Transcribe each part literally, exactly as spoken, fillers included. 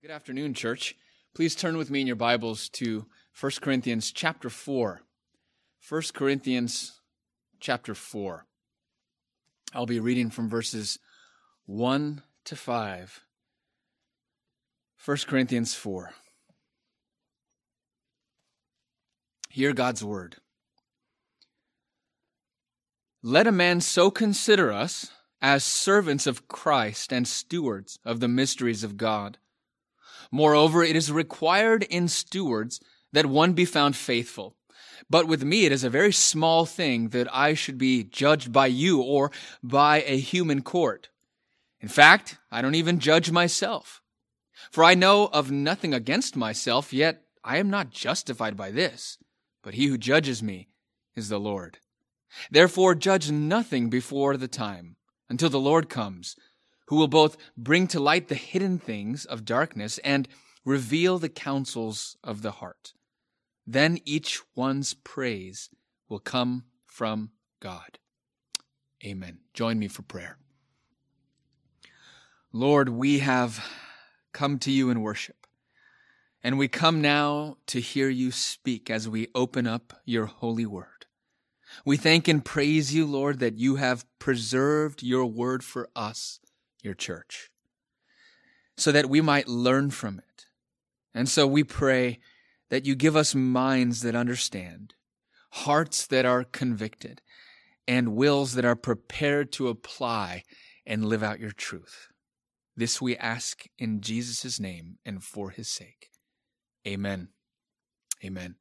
Good afternoon, church. Please turn with me in your Bibles to First Corinthians chapter four. First Corinthians chapter four. I'll be reading from verses one to five. First Corinthians four. Hear God's word. Let a man so consider us as servants of Christ and stewards of the mysteries of God. Moreover, it is required in stewards that one be found faithful. But with me it is a very small thing that I should be judged by you or by a human court. In fact, I don't even judge myself. For I know of nothing against myself, yet I am not justified by this. But he who judges me is the Lord. Therefore judge nothing before the time, until the Lord comes, who will both bring to light the hidden things of darkness and reveal the counsels of the heart. Then each one's praise will come from God. Amen. Join me for prayer. Lord, we have come to you in worship, and we come now to hear you speak as we open up your holy word. We thank and praise you, Lord, that you have preserved your word for us, your church, so that we might learn from it. And so we pray that you give us minds that understand, hearts that are convicted, and wills that are prepared to apply and live out your truth. This we ask in Jesus' name and for his sake. Amen. Amen.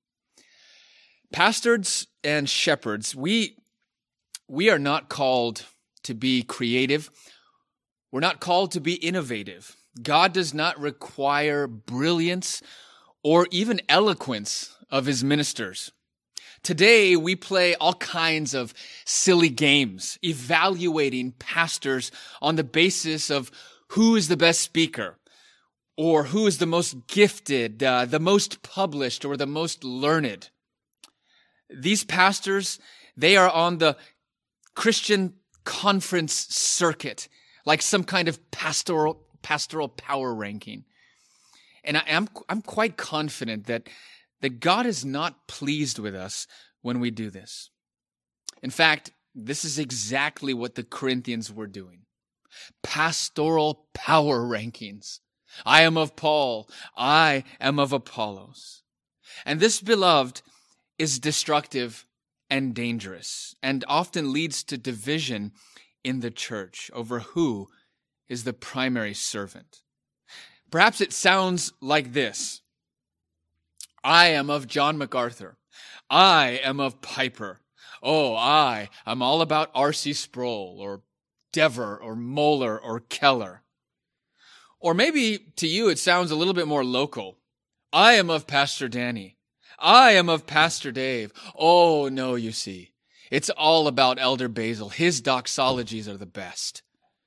Pastors and shepherds, we, we are not called to be creative. We're not called to be innovative. God does not require brilliance or even eloquence of his ministers. Today, we play all kinds of silly games, evaluating pastors on the basis of who is the best speaker, or who is the most gifted, uh, the most published, or the most learned. These pastors, they are on the Christian conference circuit, like some kind of pastoral pastoral power ranking. And I am I'm quite confident that, that God is not pleased with us when we do this. In fact, this is exactly what the Corinthians were doing. Pastoral power rankings. I am of Paul. I am of Apollos. And this, beloved, is destructive and dangerous, and often leads to division in the church over who is the primary servant. Perhaps it sounds like this. I am of John MacArthur. I am of Piper. Oh, I am all about R C Sproul or Dever or Moeller or Keller. Or maybe to you it sounds a little bit more local. I am of Pastor Danny. I am of Pastor Dave. Oh, no, you see. It's all about Elder Basil. His doxologies are the best.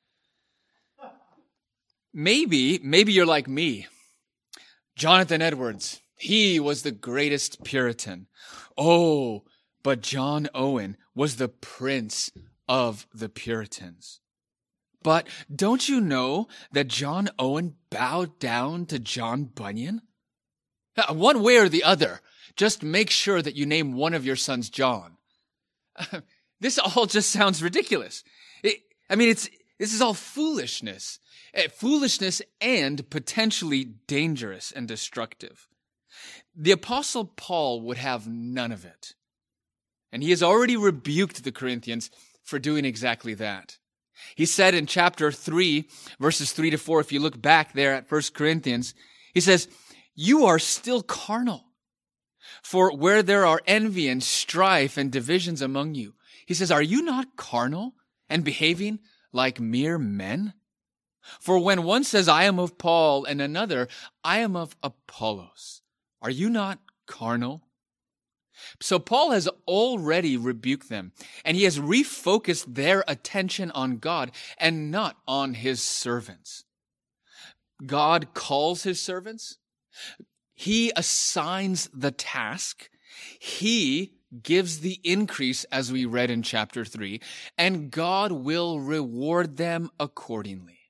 Maybe, maybe you're like me. Jonathan Edwards, he was the greatest Puritan. Oh, but John Owen was the prince of the Puritans. But don't you know that John Owen bowed down to John Bunyan? One way or the other, just make sure that you name one of your sons John. This all just sounds ridiculous. It, I mean, it's this is all foolishness. Uh, foolishness and potentially dangerous and destructive. The Apostle Paul would have none of it. And he has already rebuked the Corinthians for doing exactly that. He said in chapter three, verses three to four, if you look back there at First Corinthians, he says, "You are still carnal. For where there are envy and strife and divisions among you," he says, "are you not carnal and behaving like mere men? For when one says, I am of Paul, and another, I am of Apollos, are you not carnal?" So Paul has already rebuked them, and he has refocused their attention on God and not on his servants. God calls his servants. He assigns the task. He gives the increase, as we read in chapter three, and God will reward them accordingly.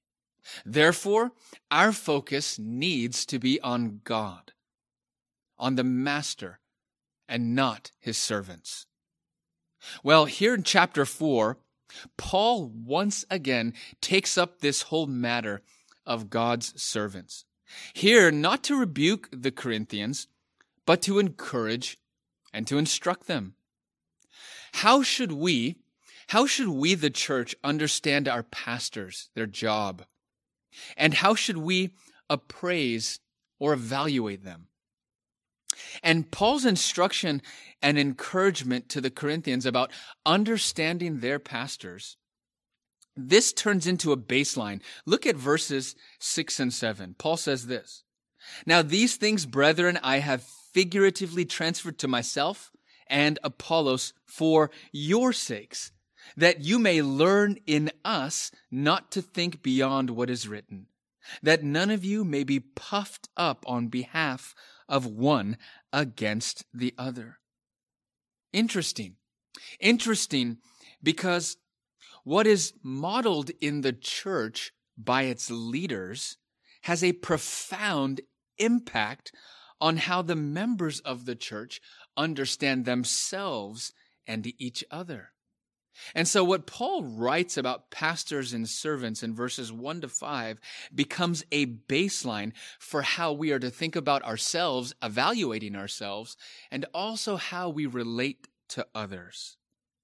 Therefore, our focus needs to be on God, on the master, and not his servants. Well, here in chapter four, Paul once again takes up this whole matter of God's servants. Here, not to rebuke the Corinthians, but to encourage and to instruct them. How should we, how should we, the church, understand our pastors, their job? And how should we appraise or evaluate them? And Paul's instruction and encouragement to the Corinthians about understanding their pastors, this turns into a baseline. Look at verses six and seven. Paul says this, "Now these things, brethren, I have figuratively transferred to myself and Apollos for your sakes, that you may learn in us not to think beyond what is written, that none of you may be puffed up on behalf of one against the other." Interesting. Interesting because what is modeled in the church by its leaders has a profound impact on how the members of the church understand themselves and each other. And so what Paul writes about pastors and servants in verses one to five becomes a baseline for how we are to think about ourselves, evaluating ourselves, and also how we relate to others.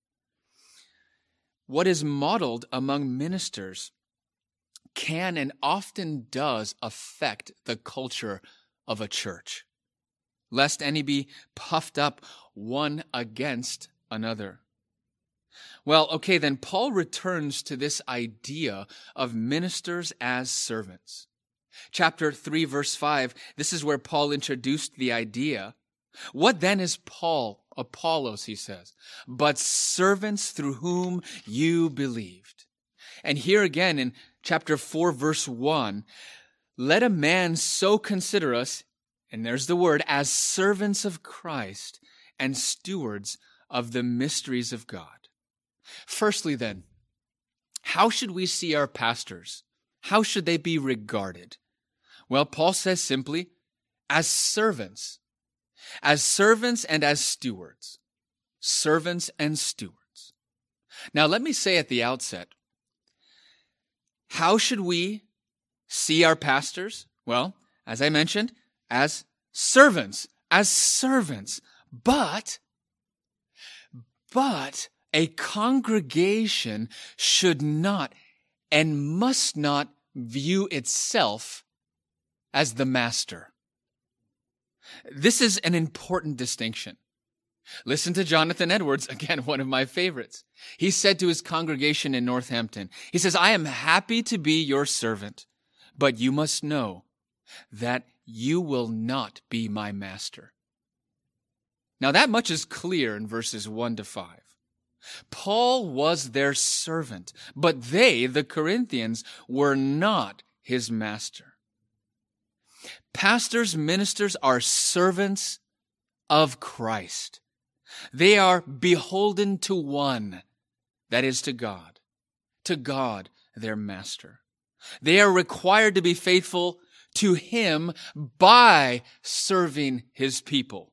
What is modeled among ministers can and often does affect the culture of a church, lest any be puffed up one against another. Well, okay, then Paul returns to this idea of ministers as servants. Chapter three, verse five, this is where Paul introduced the idea. What then is Paul, Apollos, he says, but servants through whom you believed? And here again in chapter four, verse one, let a man so consider us, and there's the word, as servants of Christ and stewards of the mysteries of God. Firstly, then, how should we see our pastors? How should they be regarded? Well, Paul says simply, as servants. As servants and as stewards. Servants and stewards. Now, let me say at the outset, how should we see our pastors? Well, as I mentioned, as servants. As servants. But, but, a congregation should not and must not view itself as the master. This is an important distinction. Listen to Jonathan Edwards, again, one of my favorites. He said to his congregation in Northampton, he says, "I am happy to be your servant, but you must know that you will not be my master." Now that much is clear in verses one to five. Paul was their servant, but they, the Corinthians, were not his master. Pastors, ministers are servants of Christ. They are beholden to one, that is to God, to God, their master. They are required to be faithful to him by serving his people.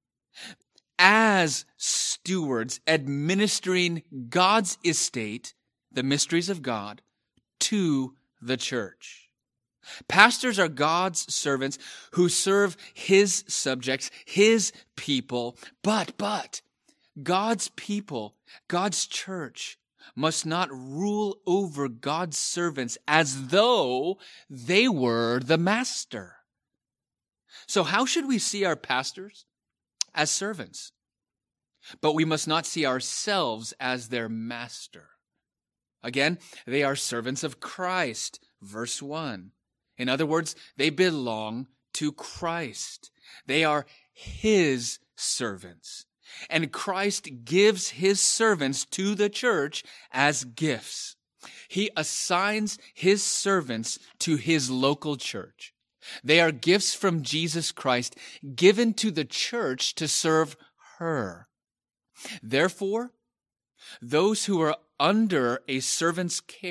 As stewards, administering God's estate, the mysteries of God, to the church. Pastors are God's servants who serve his subjects, his people, but, but, God's people, God's church, must not rule over God's servants as though they were the master. So how should we see our pastors? As servants. But we must not see ourselves as their master. Again, they are servants of Christ, verse one. In other words, they belong to Christ. They are his servants. And Christ gives his servants to the church as gifts. He assigns his servants to his local church. They are gifts from Jesus Christ given to the church to serve her. Therefore, those who are under a servant's care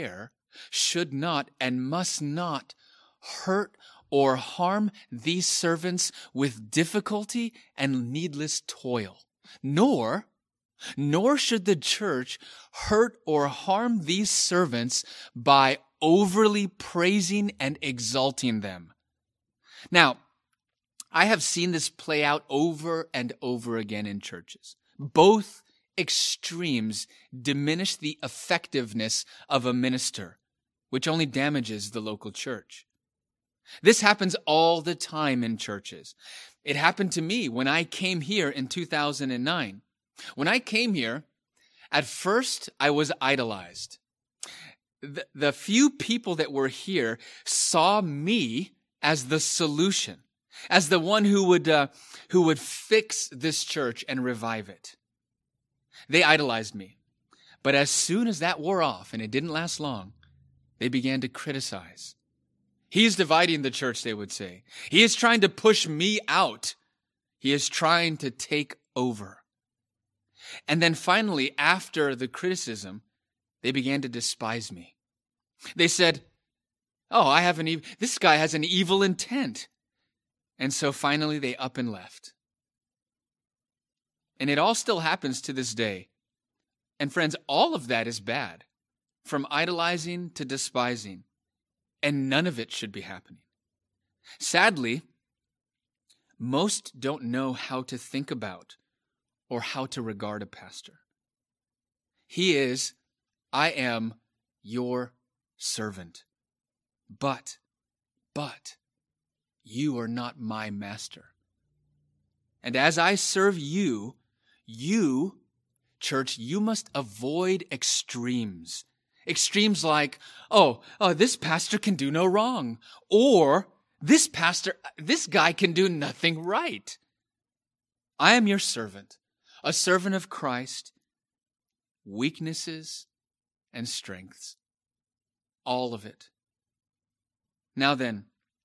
should not and must not hurt or harm these servants with difficulty and needless toil, nor, nor should the church hurt or harm these servants by overly praising and exalting them. Now, I have seen this play out over and over again in churches. Both extremes diminish the effectiveness of a minister, which only damages the local church. This happens all the time in churches. It happened to me when I came here in two thousand nine. When I came here, at first I was idolized. The, the few people that were here saw me as the solution, as the one who would uh, who would fix this church and revive it. They idolized me. But as soon as that wore off, and it didn't last long, they began to criticize. He's dividing the church, they would say. He is trying to push me out. He is trying to take over. And then finally, after the criticism, they began to despise me. They said, oh, I have an evil, this guy has an evil intent. And so finally they up and left. And it all still happens to this day. And friends, all of that is bad, from idolizing to despising. And none of it should be happening. Sadly, most don't know how to think about or how to regard a pastor. He is, I am your servant. But, but, you are not my master. And as I serve you, you, church, you must avoid extremes. Extremes like, oh, oh, this pastor can do no wrong. Or, this pastor, this guy can do nothing right. I am your servant, a servant of Christ, weaknesses and strengths. All of it. Now then,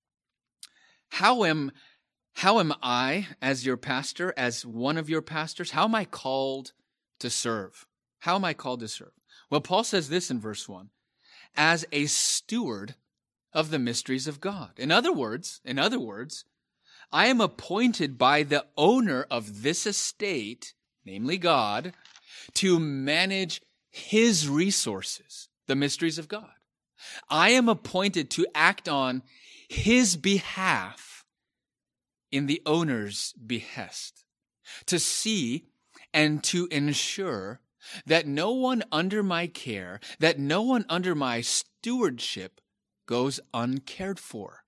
how am, how am I, as your pastor, as one of your pastors, how am I called to serve? How am I called to serve? Well, Paul says this in verse one, as a steward of the mysteries of God. In other words, in other words, I am appointed by the owner of this estate, namely God, to manage his resources, the mysteries of God. I am appointed to act on his behalf in the owner's behest, to see and to ensure that no one under my care, that no one under my stewardship goes uncared for.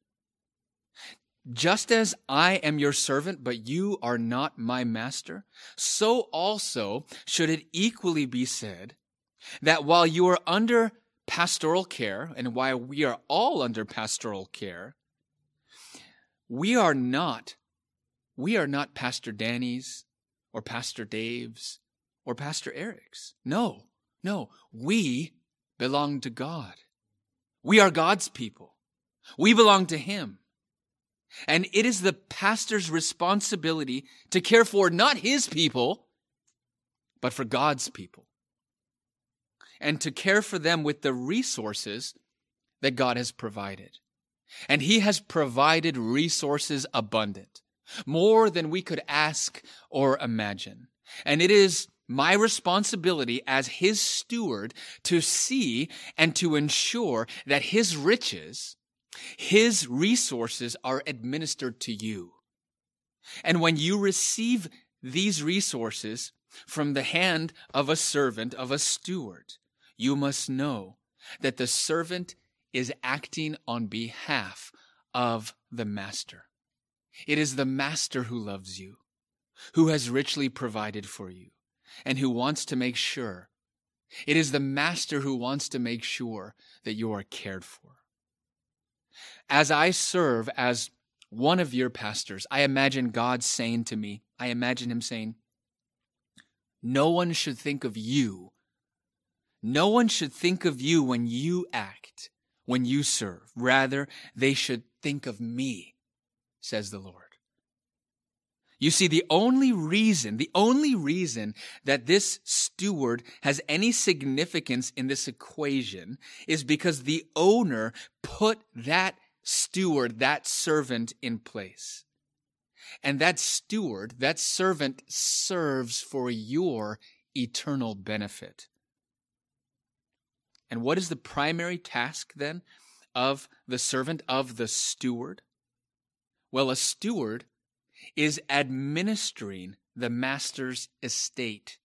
Just as I am your servant, but you are not my master, so also should it equally be said that while you are under pastoral care, and while we are all under pastoral care, we are not, we are not Pastor Danny's or Pastor Dave's or Pastor Eric's. No, no, we belong to God. We are God's people. We belong to him. And it is the pastor's responsibility to care for not his people, but for God's people. And to care for them with the resources that God has provided. And he has provided resources abundant, more than we could ask or imagine. And it is my responsibility as his steward to see and to ensure that his riches, his resources are administered to you. And when you receive these resources from the hand of a servant, of a steward, you must know that the servant is acting on behalf of the master. It is the master who loves you, who has richly provided for you, and who wants to make sure. It is the master who wants to make sure that you are cared for. As I serve as one of your pastors, I imagine God saying to me, I imagine him saying, no one should think of you. No one should think of you when you act, when you serve. Rather, they should think of me, says the Lord. You see, the only reason, the only reason that this steward has any significance in this equation is because the owner put that steward, that servant in place. And that steward, that servant serves for your eternal benefit. And what is the primary task then of the servant, of the steward? Well, a steward is administering the master's estate.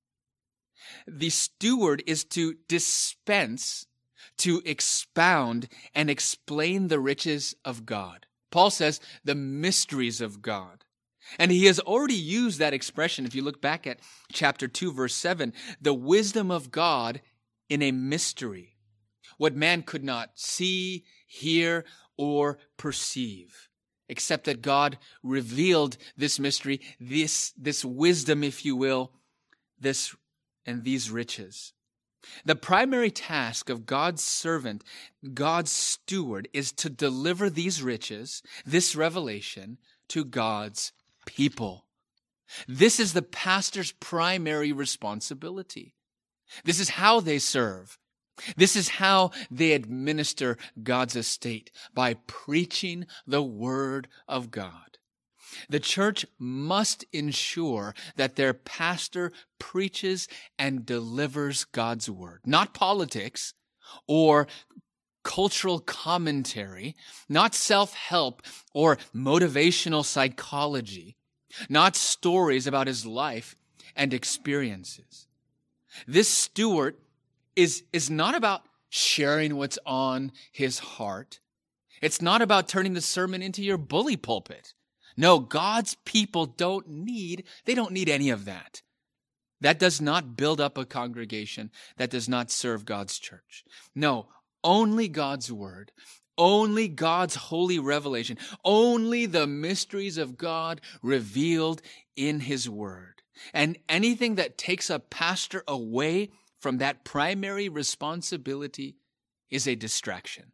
The steward is to dispense, to expound, and explain the riches of God. Paul says the mysteries of God. And he has already used that expression. If you look back at chapter two, verse seven, the wisdom of God in a mystery, what man could not see, hear, or perceive, except that God revealed this mystery, this, this wisdom, if you will, this and these riches. The primary task of God's servant, God's steward, is to deliver these riches, this revelation, to God's people. This is the pastor's primary responsibility. This is how they serve. This is how they administer God's estate, by preaching the word of God. The church must ensure that their pastor preaches and delivers God's word, not politics or cultural commentary, not self-help or motivational psychology, not stories about his life and experiences. This steward is, is not about sharing what's on his heart. It's not about turning the sermon into your bully pulpit. No, God's people don't need, they don't need any of that. That does not build up a congregation. That does not serve God's church. No, only God's word, only God's holy revelation, only the mysteries of God revealed in his word. And anything that takes a pastor away from that primary responsibility is a distraction.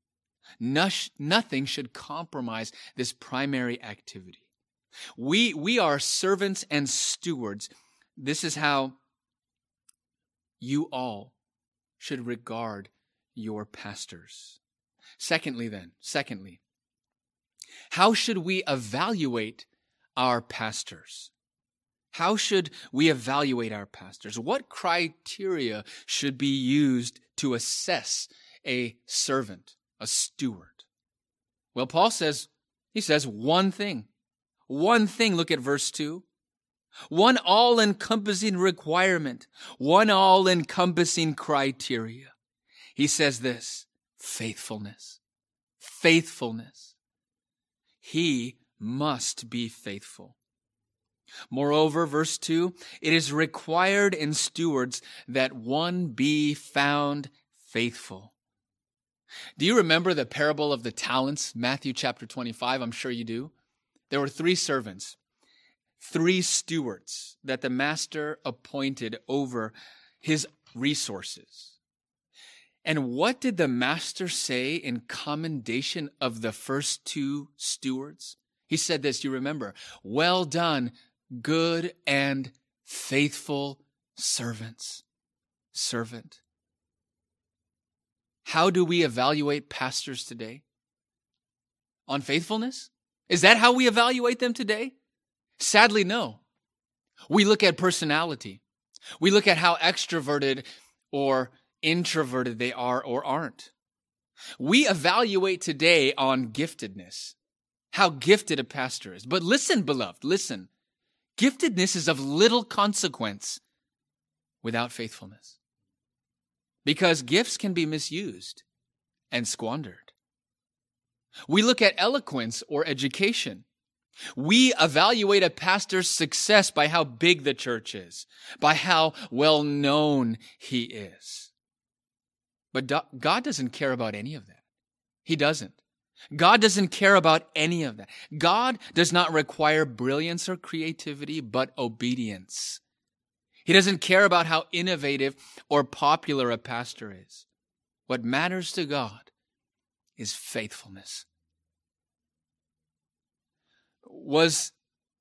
Nothing should compromise this primary activity. We, we are servants and stewards. This is how you all should regard your pastors. Secondly then, secondly, how should we evaluate our pastors? How should we evaluate our pastors? What criteria should be used to assess a servant, a steward? Well, Paul says, he says one thing. One thing, look at verse two. One all-encompassing requirement. One all-encompassing criteria. He says this, faithfulness. Faithfulness. He must be faithful. Moreover, verse two, it is required in stewards that one be found faithful. Do you remember the parable of the talents, Matthew chapter twenty-five? I'm sure you do. There were three servants, three stewards that the master appointed over his resources. And what did the master say in commendation of the first two stewards? He said this, you remember, well done, good and faithful servants. Servant. How do we evaluate pastors today? On faithfulness? Is that how we evaluate them today? Sadly, no. We look at personality. We look at how extroverted or introverted they are or aren't. We evaluate today on giftedness, how gifted a pastor is. But listen, beloved, listen. Giftedness is of little consequence without faithfulness, because gifts can be misused and squandered. We look at eloquence or education. We evaluate a pastor's success by how big the church is, by how well known he is. But God doesn't care about any of that. He doesn't. God doesn't care about any of that. God does not require brilliance or creativity, but obedience. He doesn't care about how innovative or popular a pastor is. What matters to God is faithfulness. Was,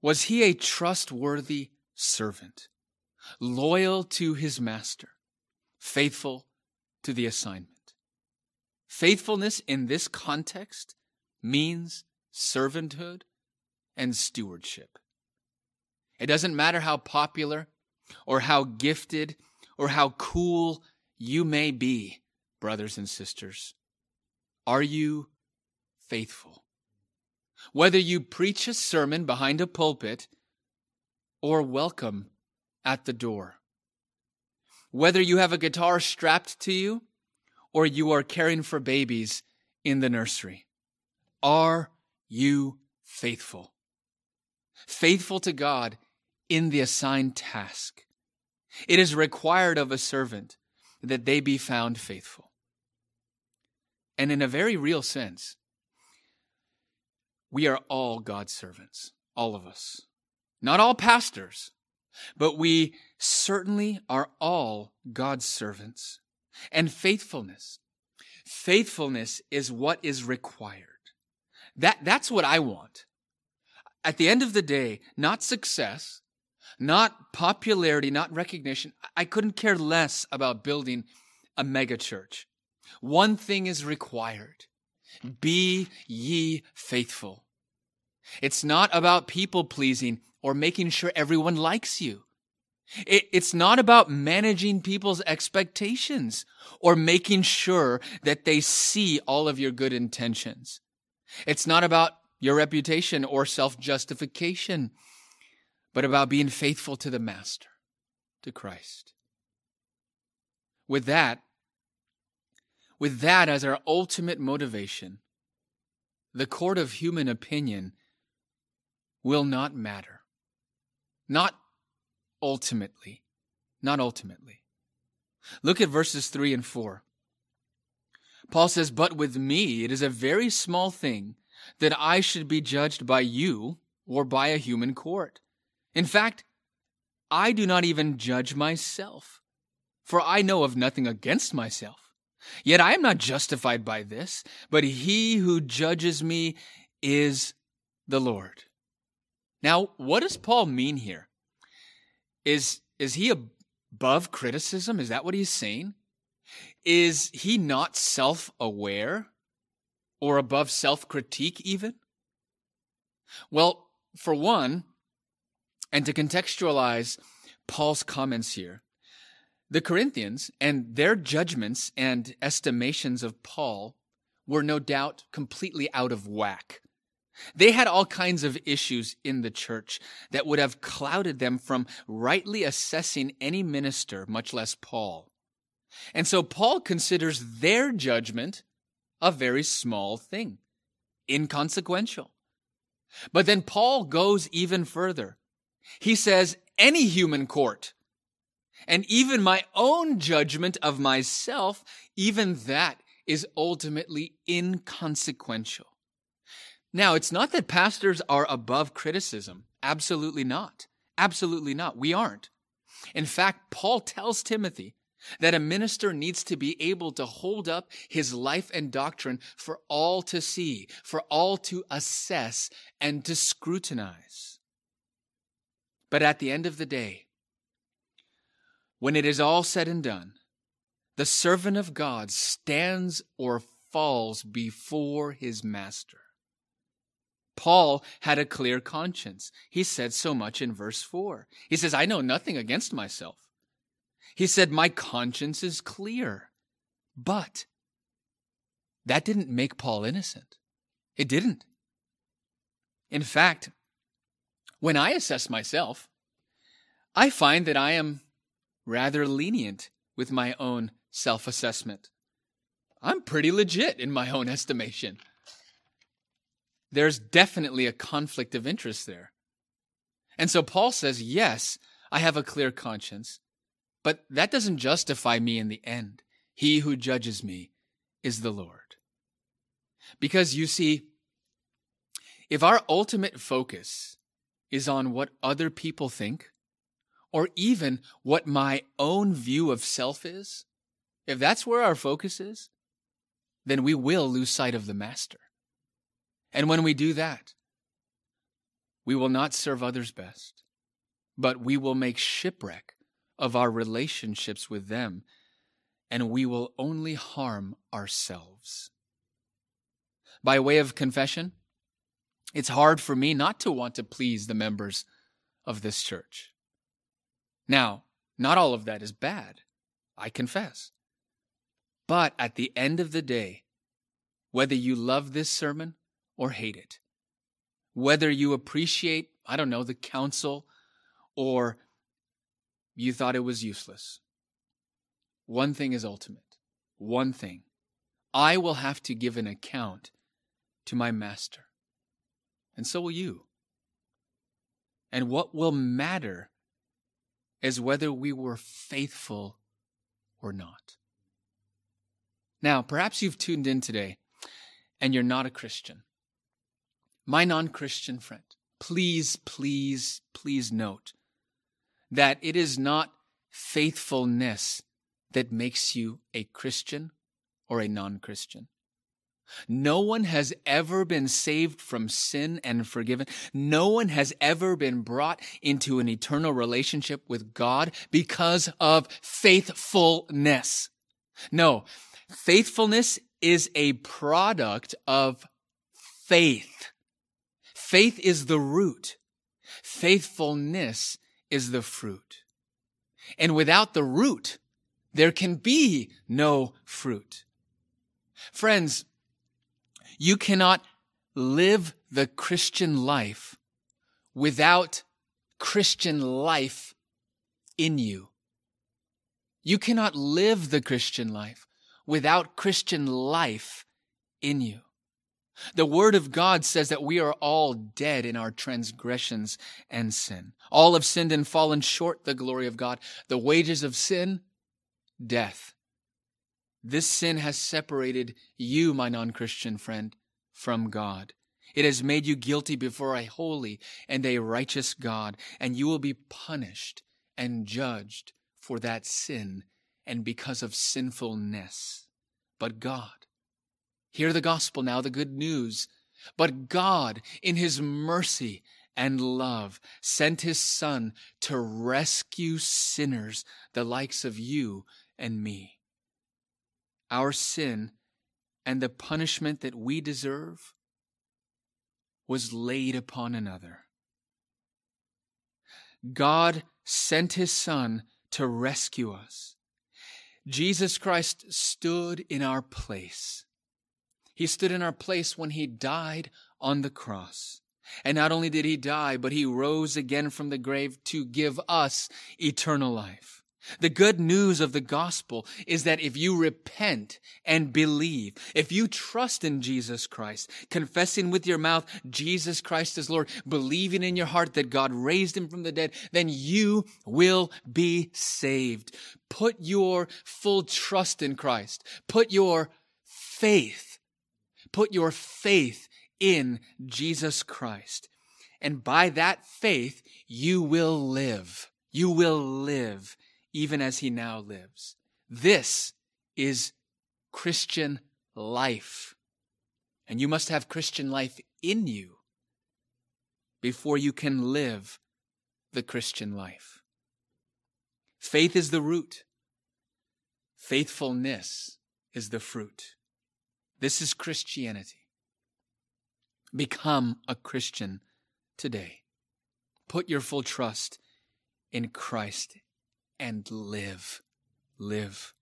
Was he a trustworthy servant, loyal to his master, faithful to the assignment? Faithfulness in this context means servanthood and stewardship. It doesn't matter how popular or how gifted or how cool you may be, brothers and sisters. Are you faithful? Whether you preach a sermon behind a pulpit or welcome at the door. Whether you have a guitar strapped to you or you are caring for babies in the nursery. Are you faithful? Faithful to God in the assigned task. It is required of a servant that they be found faithful. And in a very real sense, we are all God's servants, all of us. Not all pastors, but we certainly are all God's servants. And faithfulness, faithfulness is what is required. That, that's what I want. At the end of the day, not success, not popularity, not recognition. I couldn't care less about building a mega church. One thing is required. Be ye faithful. It's not about people pleasing or making sure everyone likes you. It, it's not about managing people's expectations or making sure that they see all of your good intentions. It's not about your reputation or self-justification, but about being faithful to the Master, to Christ. With that, with that as our ultimate motivation, the court of human opinion will not matter. Not ultimately. Not ultimately. Look at verses three and four. Paul says, "But with me it is a very small thing that I should be judged by you or by a human court. In fact, I do not even judge myself, for I know of nothing against myself. Yet I am not justified by this, but he who judges me is the Lord." Now, what does Paul mean here? Is, is he above criticism? Is that what he's saying? Is he not self-aware or above self-critique even? Well, for one, and to contextualize Paul's comments here, the Corinthians and their judgments and estimations of Paul were no doubt completely out of whack. They had all kinds of issues in the church that would have clouded them from rightly assessing any minister, much less Paul. And so Paul considers their judgment a very small thing, inconsequential. But then Paul goes even further. He says, any human court, and even my own judgment of myself, even that is ultimately inconsequential. Now, it's not that pastors are above criticism. Absolutely not. Absolutely not. We aren't. In fact, Paul tells Timothy that a minister needs to be able to hold up his life and doctrine for all to see, for all to assess and to scrutinize. But at the end of the day, when it is all said and done, the servant of God stands or falls before his master. Paul had a clear conscience. He said so much in verse four. He says, I know nothing against myself. He said, my conscience is clear. But that didn't make Paul innocent. It didn't. In fact, when I assess myself, I find that I am rather lenient with my own self-assessment. I'm pretty legit in my own estimation. There's definitely a conflict of interest there. And so Paul says, yes, I have a clear conscience, but that doesn't justify me in the end. He who judges me is the Lord. Because you see, if our ultimate focus is on what other people think, or even what my own view of self is, if that's where our focus is, then we will lose sight of the Master. And when we do that, We will not serve others best, but we will make shipwreck of our relationships with them, and we will only harm ourselves. By way of confession, it's hard for me not to want to please the members of this church. Now, not all of that is bad, I confess. But at the end of the day, whether you love this sermon or hate it, whether you appreciate, I don't know, the counsel, or you thought it was useless, one thing is ultimate. One thing. I will have to give an account to my master. And so will you. And what will matter is whether we were faithful or not. Now, perhaps you've tuned in today and you're not a Christian. My non-Christian friend, please, please, please note that it is not faithfulness that makes you a Christian or a non-Christian. No one has ever been saved from sin and forgiven. No one has ever been brought into an eternal relationship with God because of faithfulness. No, faithfulness is a product of faith. Faith is the root. Faithfulness is the fruit. And without the root, there can be no fruit. Friends, you cannot live the Christian life without Christian life in you. You cannot live the Christian life without Christian life in you. The Word of God says that we are all dead in our transgressions and sin. All have sinned and fallen short the glory of God. The wages of sin, death. This sin has separated you, my non-Christian friend, from God. It has made you guilty before a holy and a righteous God, and you will be punished and judged for that sin and because of sinfulness. But God, hear the gospel now, the good news. But God, in His mercy and love, sent His Son to rescue sinners, the likes of you and me. Our sin and the punishment that we deserve was laid upon another. God sent His Son to rescue us. Jesus Christ stood in our place. He stood in our place when He died on the cross. And not only did He die, but He rose again from the grave to give us eternal life. The good news of the gospel is that if you repent and believe, if you trust in Jesus Christ, confessing with your mouth Jesus Christ is Lord, believing in your heart that God raised Him from the dead, then you will be saved. Put your full trust in Christ. Put your faith, put your faith in Jesus Christ. And by that faith, you will live. You will live even as He now lives. This is Christian life. And you must have Christian life in you before you can live the Christian life. Faith is the root. Faithfulness is the fruit. This is Christianity. Become a Christian today. Put your full trust in Christ and live. Live.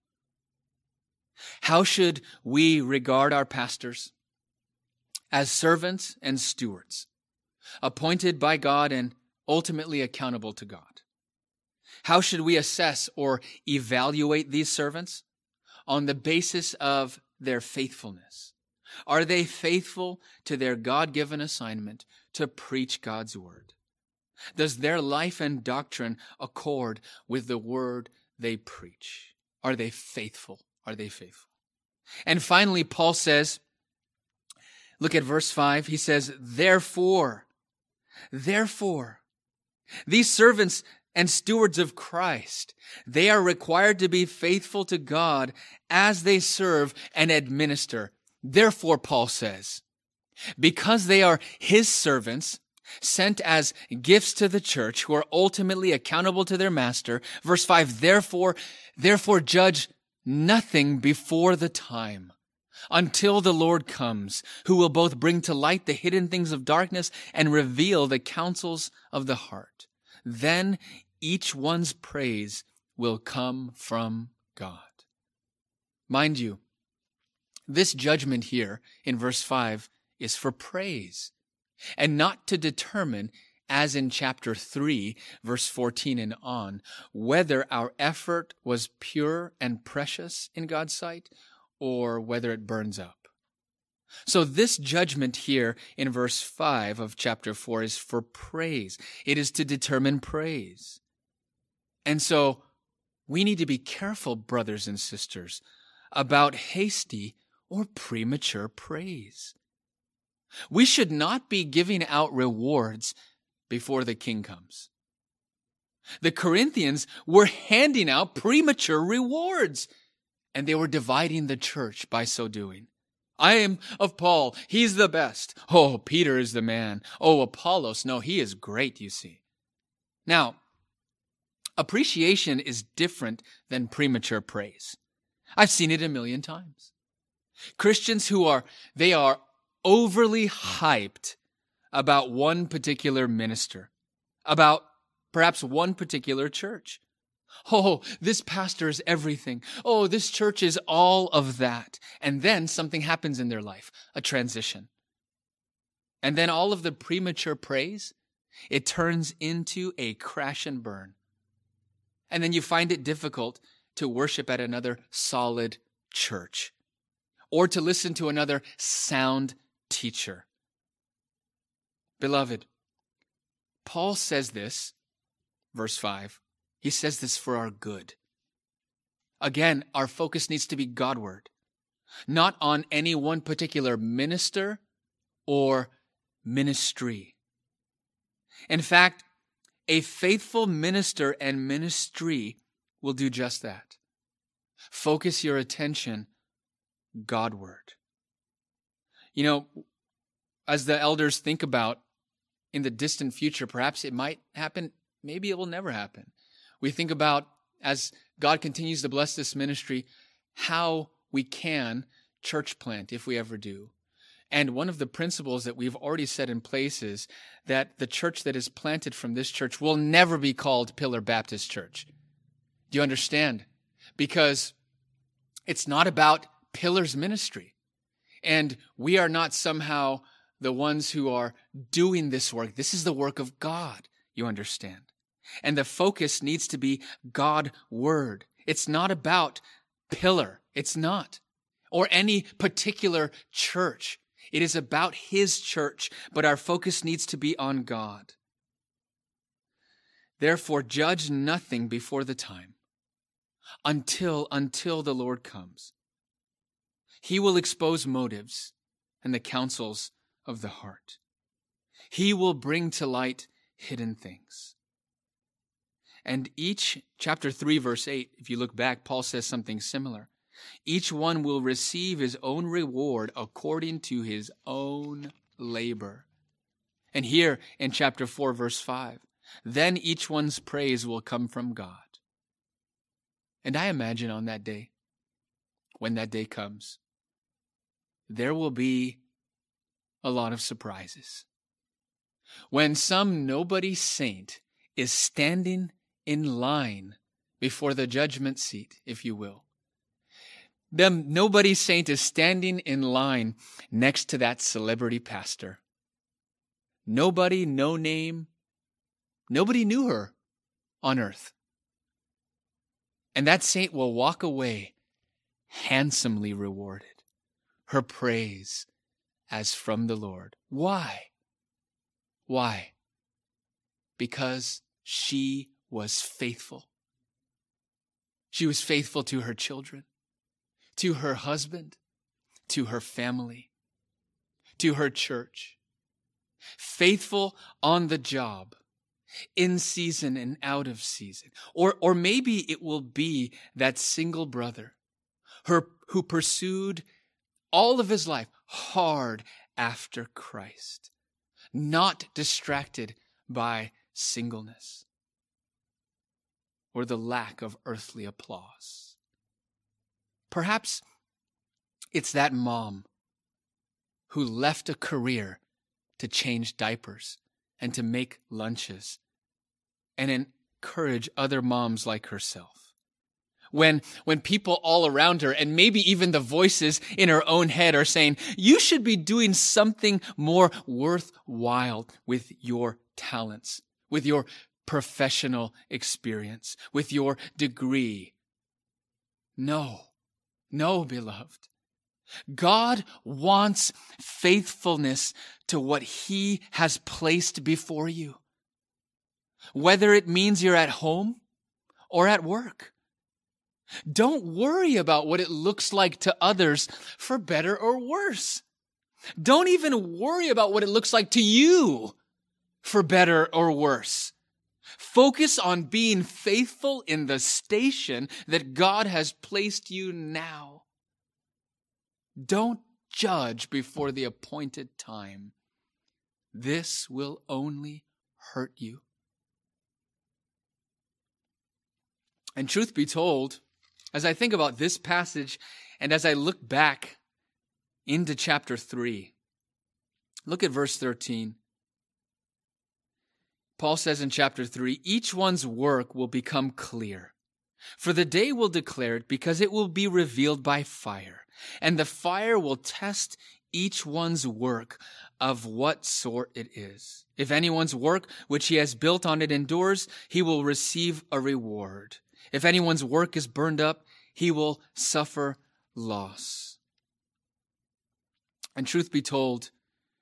How should we regard our pastors? As servants and stewards, appointed by God and ultimately accountable to God. How should we assess or evaluate these servants? On the basis of their faithfulness. Are they faithful to their God-given assignment to preach God's word? Does their life and doctrine accord with the word they preach? Are they faithful? Are they faithful? And finally, Paul says, look at verse five. He says, therefore, therefore, these servants and stewards of Christ, they are required to be faithful to God as they serve and administer. Therefore, Paul says, because they are His servants, sent as gifts to the church, who are ultimately accountable to their master. Verse five, therefore, therefore judge nothing before the time, until the Lord comes, who will both bring to light the hidden things of darkness and reveal the counsels of the heart. Then each one's praise will come from God. Mind you, this judgment here in verse five is for praise and not to determine, as in chapter three, verse fourteen and on, whether our effort was pure and precious in God's sight or whether it burns up. So this judgment here in verse five of chapter four is for praise. It is to determine praise. And so we need to be careful, brothers and sisters, about hasty or premature praise. We should not be giving out rewards before the king comes. The Corinthians were handing out premature rewards, and they were dividing the church by so doing. I am of Paul. He's the best. Oh, Peter is the man. Oh, Apollos. No, he is great, you see. Now, appreciation is different than premature praise. I've seen it a million times. Christians who are, they are overly hyped about one particular minister, about perhaps one particular church. Oh, this pastor is everything. Oh, this church is all of that. And then something happens in their life, a transition. And then all of the premature praise, it turns into a crash and burn. And then you find it difficult to worship at another solid church or to listen to another sound teacher. Beloved, Paul says this, verse five. He says this for our good. Again, our focus needs to be Godward, not on any one particular minister or ministry. In fact, a faithful minister and ministry will do just that. Focus your attention Godward. You know, as the elders think about in the distant future, perhaps it might happen, maybe it will never happen. We think about, as God continues to bless this ministry, how we can church plant if we ever do. And one of the principles that we've already set in place is that the church that is planted from this church will never be called Pillar Baptist Church. Do you understand? Because it's not about Pillar's ministry. And we are not somehow the ones who are doing this work. This is the work of God, you understand. And the focus needs to be God word. It's not about Pillar. It's not. Or any particular church. It is about His church, but our focus needs to be on God. Therefore, judge nothing before the time, until, until the Lord comes. He will expose motives and the counsels of the heart. He will bring to light hidden things. And each, chapter three, verse eight, if you look back, Paul says something similar. Each one will receive his own reward according to his own labor. And here in chapter four, verse five, then each one's praise will come from God. And I imagine on that day, when that day comes, there will be a lot of surprises. When some nobody saint is standing in line before the judgment seat, if you will. The nobody saint is standing in line next to that celebrity pastor. Nobody, no name, nobody knew her on earth. And that saint will walk away handsomely rewarded, her praise as from the Lord. Why? Why? Because she was faithful. She was faithful to her children, to her husband, to her family, to her church. Faithful on the job, in season and out of season. Or, or maybe it will be that single brother her, who pursued all of his life hard after Christ. not distracted by singleness or the lack of earthly applause. Perhaps it's that mom who left a career to change diapers and to make lunches and encourage other moms like herself. When, when people all around her, and maybe even the voices in her own head, are saying, you should be doing something more worthwhile with your talents, with your professional experience, with your degree. No, no, beloved. God wants faithfulness to what He has placed before you, whether it means you're at home or at work. Don't worry about what it looks like to others, for better or worse. Don't even worry about what it looks like to you, for better or worse. Focus on being faithful in the station that God has placed you now. Don't judge before the appointed time. This will only hurt you. And truth be told, as I think about this passage and as I look back into chapter three, look at verse thirteen. Paul says in chapter three, each one's work will become clear, for the day will declare it, because it will be revealed by fire, and the fire will test each one's work of what sort it is. If anyone's work which he has built on it endures, he will receive a reward. If anyone's work is burned up, he will suffer loss. And truth be told,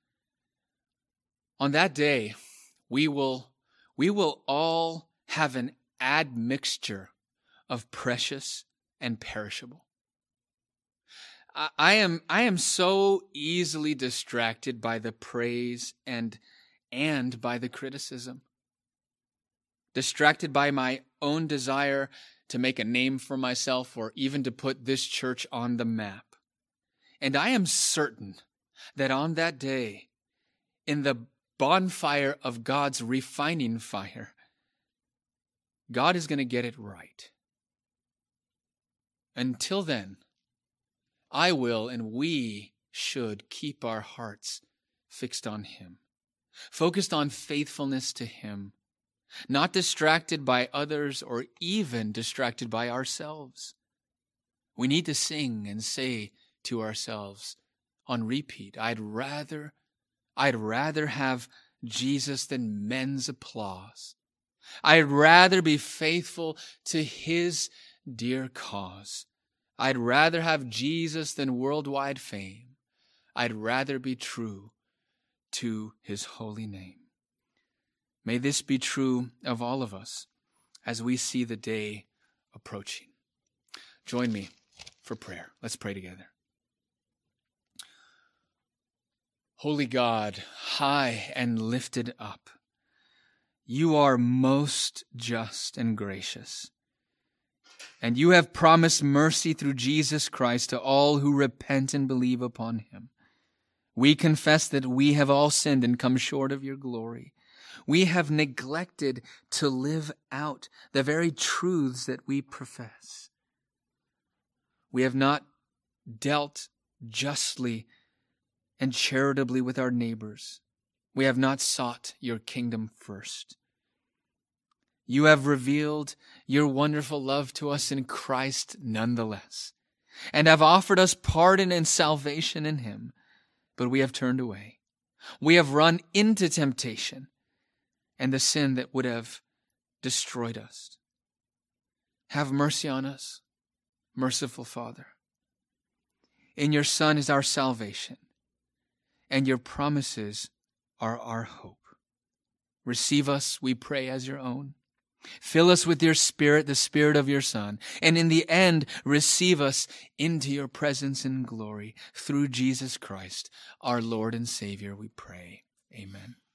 on that day, we will, we will all have an admixture of precious and perishable. I, I am, I am so easily distracted by the praise and, and by the criticism. Distracted by my own desire to make a name for myself or even to put this church on the map. And I am certain that on that day, in the bonfire of God's refining fire, God is going to get it right. Until then, I will and we should keep our hearts fixed on Him, focused on faithfulness to Him, not distracted by others or even distracted by ourselves. We need to sing and say to ourselves on repeat, I'd rather, I'd rather have Jesus than men's applause. I'd rather be faithful to His dear cause. I'd rather have Jesus than worldwide fame. I'd rather be true to His holy name. May this be true of all of us as we see the day approaching. Join me for prayer. Let's pray together. Holy God, high and lifted up, you are most just and gracious. And you have promised mercy through Jesus Christ to all who repent and believe upon Him. We confess that we have all sinned and come short of your glory. We have neglected to live out the very truths that we profess. We have not dealt justly and charitably with our neighbors. We have not sought your kingdom first. You have revealed your wonderful love to us in Christ nonetheless, and have offered us pardon and salvation in Him, but we have turned away. We have run into temptation and the sin that would have destroyed us. Have mercy on us, merciful Father. In your Son is our salvation, and your promises are our hope. Receive us, we pray, as your own. Fill us with your Spirit, the Spirit of your Son, and in the end, receive us into your presence and glory through Jesus Christ, our Lord and Savior, we pray. Amen.